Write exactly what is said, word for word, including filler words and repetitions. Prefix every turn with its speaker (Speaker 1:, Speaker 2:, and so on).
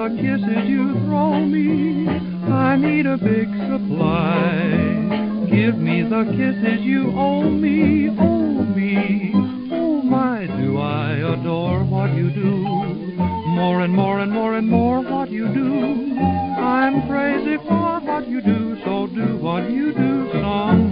Speaker 1: the kisses you throw me. I need a big supply. Give me the kisses you owe me, owe me. Oh my, do I adore what you do. More and more and more and more what you do. I'm crazy for what you do, so do what you do some